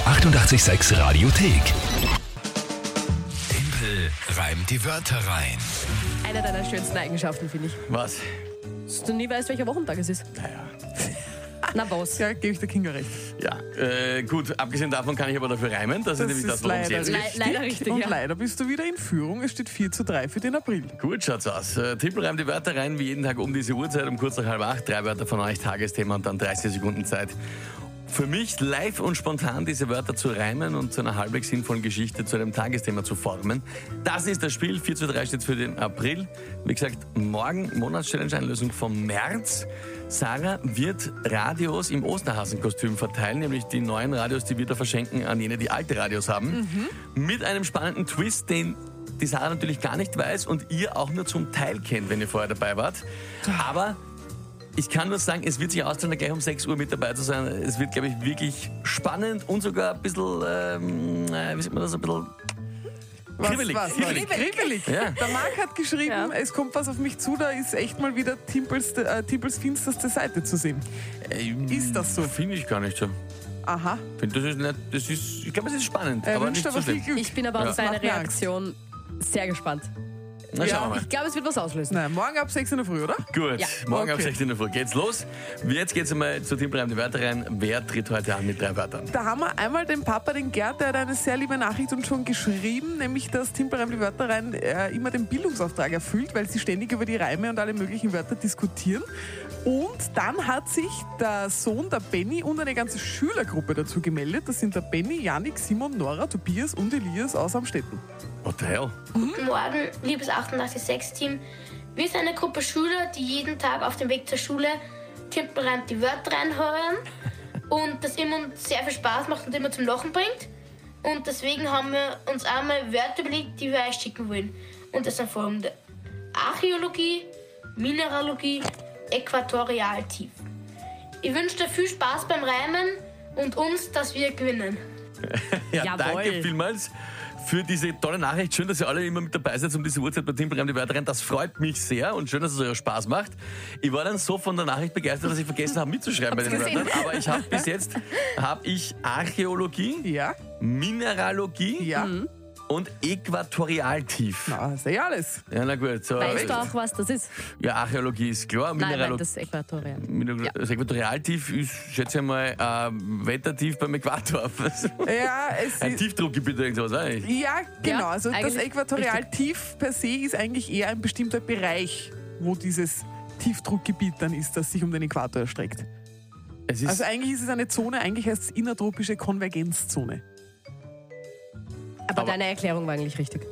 886 Radiothek. Tempel reimt die Wörter rein. Eine deiner schönsten Eigenschaften, finde ich. Was? Dass du nie weißt, welcher Wochentag es ist. Naja. Na was? Ja, gebe ich der Kinga recht. Ja, gut, abgesehen davon kann ich aber dafür reimen. Das ist nämlich das, worum es leider jetzt geht. richtig. Leider richtig, Und ja. leider bist du wieder in Führung. Es steht 4:3 für den April. Gut schaut's aus. Tippel reimt die Wörter rein, wie jeden Tag um diese Uhrzeit, um kurz nach 7:30. 3 Wörter von euch, Tagesthema und dann 30 Sekunden Zeit. Für mich live und spontan diese Wörter zu reimen und zu einer halbwegs sinnvollen Geschichte zu einem Tagesthema zu formen. Das ist das Spiel. 4:3 steht für den April. Wie gesagt, morgen Monatschallenge-Einlösung vom März. Sarah wird Radios im Osterhasenkostüm verteilen, nämlich die neuen Radios, die wir da verschenken an jene, die alte Radios haben. Mit einem spannenden Twist, den die Sarah natürlich gar nicht weiß und ihr auch nur zum Teil kennt, wenn ihr vorher dabei wart. Aber ich kann nur sagen, es wird sich auszahlen, gleich um 6 Uhr mit dabei zu sein. Es wird, glaube ich, wirklich spannend und sogar ein bisschen, wie sieht man das, ein bisschen kribbelig. Kribbelig. Ja. Der Marc hat geschrieben, es kommt was auf mich zu, da ist echt mal wieder Timpels finsterste Seite zu sehen. Ist das so? Finde ich gar nicht so. Aha. Ich glaube, es ist spannend, Er aber wünscht nicht aber so viel schlimm. Glück. Ich bin aber auf seine macht mir Angst. Reaktion sehr gespannt. Na, schauen wir mal. Ich glaube, es wird was auslösen. Nein, morgen ab 6 in der Früh, oder? Gut, Ja. morgen ab Okay. 16 Uhr geht's los. Jetzt geht's einmal zu Tippel reimt die Wörter rein. Wer tritt heute an mit 3 Wörtern? Da haben wir einmal den Papa, den Gerd, der hat eine sehr liebe Nachricht uns schon geschrieben, nämlich dass Timpel reimt die Wörter rein immer den Bildungsauftrag erfüllt, weil sie ständig über die Reime und alle möglichen Wörter diskutieren. Und dann hat sich der Sohn, der Benny, und eine ganze Schülergruppe dazu gemeldet. Das sind der Benny, Janik, Simon, Nora, Tobias und Elias aus Amstetten. What the hell? Guten Morgen, liebes 886-Team. Wir sind eine Gruppe Schüler, die jeden Tag auf dem Weg zur Schule Timpel reimt die Wörter reinhören und das immer sehr viel Spaß macht und immer zum Lachen bringt. Und deswegen haben wir uns einmal Wörter überlegt, die wir euch schicken wollen. Und das sind folgende: Archäologie, Mineralogie, Äquatorialtief. Ich wünsche dir viel Spaß beim Reimen und uns, dass wir gewinnen. Ja, Jawohl. danke vielmals für diese tolle Nachricht. Schön, dass ihr alle immer mit dabei seid um diese Uhrzeit bei Timpel reimt die Wörter rein. Das freut mich sehr und schön, dass es euch Spaß macht. Ich war dann so von der Nachricht begeistert, dass ich vergessen habe mitzuschreiben bei den Hab's gesehen. Wörtern. Aber ich habe bis jetzt Archäologie, Ja? Mineralogie Ja? und Äquatorialtief. Na, hast du ja alles. Ja, na gut. So, Weißt du auch, was das ist? ja, Archäologie ist klar. Nein, das Äquatorial. Das Äquatorialtief ist, schätze ich mal, Wettertief beim Äquator. Ja, es Ein ist... Tiefdruckgebiet oder irgendwas, weiß ich. Ja, genau. Ja, Also das eigentlich Äquatorialtief per se ist eigentlich eher ein bestimmter Bereich, wo dieses Tiefdruckgebiet dann ist, das sich um den Äquator erstreckt. Es ist, Also eigentlich ist es eine Zone, eigentlich heißt es innertropische Konvergenzzone. Aber Aber- deine Erklärung war eigentlich richtig.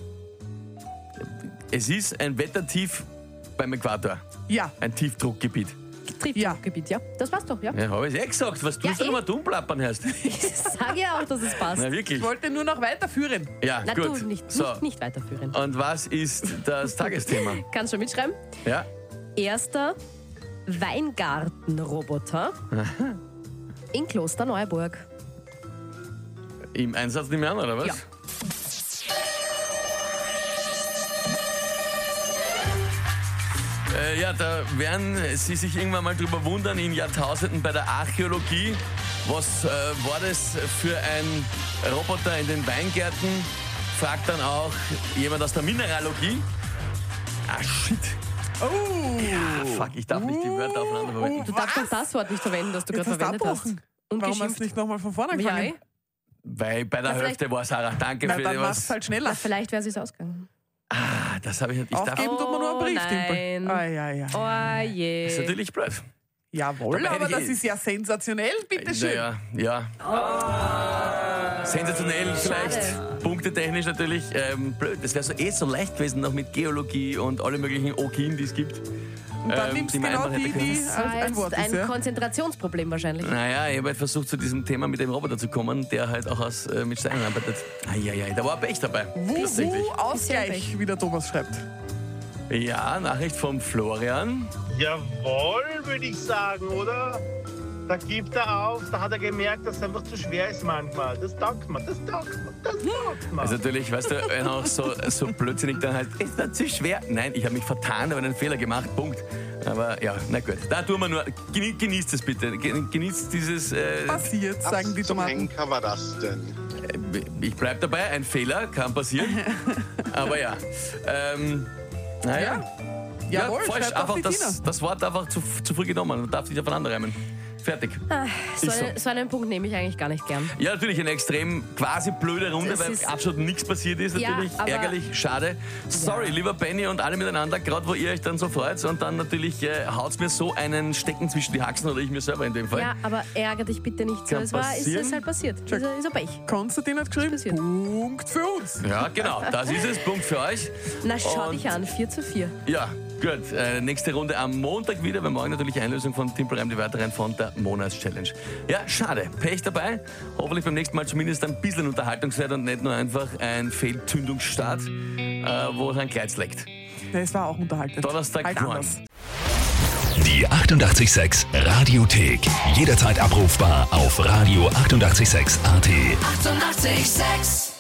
es ist ein Wettertief beim Äquator. Ja, Ein Tiefdruckgebiet. Triebdruckgebiet, ja. Das passt doch, ja. Ja, habe ich eh gesagt. Was tust du eh. nochmal dumm plappern hast? Ich sage ja auch, dass es passt. Na, wirklich. ich wollte nur noch weiterführen. Ja, Na, gut. du nicht, So. nicht weiterführen. Und was ist das Tagesthema? Kannst schon mitschreiben? Ja? Erster Weingartenroboter in Klosterneuburg. Im Einsatz nicht mehr an, oder was? Ja. Ja, da werden Sie sich irgendwann mal drüber wundern, in Jahrtausenden bei der Archäologie. Was war das für ein Roboter in den Weingärten? Fragt dann auch jemand aus der Mineralogie. Ah, shit. Oh! Ah, fuck, ich darf nicht die Wörter aufeinander verwenden. Du darfst doch das Wort nicht verwenden, das du Jetzt gerade hast du verwendet hast. abgebrochen. Und Warum hast geschimpft. du nicht nochmal von vorne Ja, angefangen? Weil bei der Na, Hälfte war Sarah. Danke Na, für dann die mach's was. halt schneller. Na, vielleicht wäre es ausgegangen. Ah, das habe ich nicht. Ich darf, Aufgeben tut man nur einen Brief, nein. Timpel. Ah, ja. Oh je. ist natürlich blöd. Jawohl, Dabei aber hätte das ich- ist ja sensationell, bitteschön. Ja. Sensationell vielleicht, punktetechnisch natürlich blöd. Das wäre so leicht gewesen, noch mit Geologie und alle möglichen Okien, die es gibt. Und dann nimmst die du man genau einfach hätte die, können. die Das war ein jetzt Wort ist. ein Ja? Konzentrationsproblem wahrscheinlich. Naja, ich habe halt versucht, zu diesem Thema mit dem Roboter zu kommen, der halt auch mit Steinen arbeitet. Eieiei, da war Pech dabei. Tatsächlich. Ausgleich, wie der Thomas schreibt. Ja, Nachricht vom Florian. Jawohl, würde ich sagen, oder? Da gibt er auf, da hat er gemerkt, dass es einfach zu schwer ist manchmal. Das taugt man. Also natürlich, weißt du, wenn auch so blödsinnig dann halt, ist das zu schwer? Nein, ich habe mich vertan, habe einen Fehler gemacht, Punkt. Aber ja, na gut. Da tun wir nur, genießt es bitte. Genießt dieses... Passiert, sagen die Zum Tomaten. Henker war das denn? Ich bleib dabei, ein Fehler kann passieren. Aber ja. Naja. Jawohl, falsch. schreibt auch Einfach die Tina. das Wort einfach zu früh genommen. Man darf sich aufeinander reimen. Fertig. So einen Punkt nehme ich eigentlich gar nicht gern. Ja, natürlich eine extrem quasi blöde Runde, Das weil ist- absolut nichts passiert ist. Ja, Natürlich aber- ärgerlich, schade. Sorry, lieber Benny und alle miteinander, gerade wo ihr euch dann so freut und dann natürlich haut's mir so einen Stecken zwischen die Haxen oder ich mir selber in dem Fall. Ja, aber ärgere dich bitte nicht so. Kann Ist passieren. halt passiert. Ist ein Pech. Konstantin hat geschrieben, passiert. Punkt für uns. Ja, genau, das ist es. Punkt für euch. Na, schau Und- dich an. 4:4. Ja, gut. Nächste Runde am Montag wieder, weil morgen natürlich Einlösung von Timpelreim die Wörter rein von der Monatschallenge. Ja, schade. Pech dabei. Hoffentlich beim nächsten Mal zumindest ein bisschen Unterhaltungswert und nicht nur einfach ein Fehltündungsstart, wo es ein Kreuz leckt. Ja, es war auch unterhaltend. Donnerstag halt morgen. anders. Die 88,6 Radiothek. Jederzeit abrufbar auf radio886.at. 88,6. Eighty-eight, 6.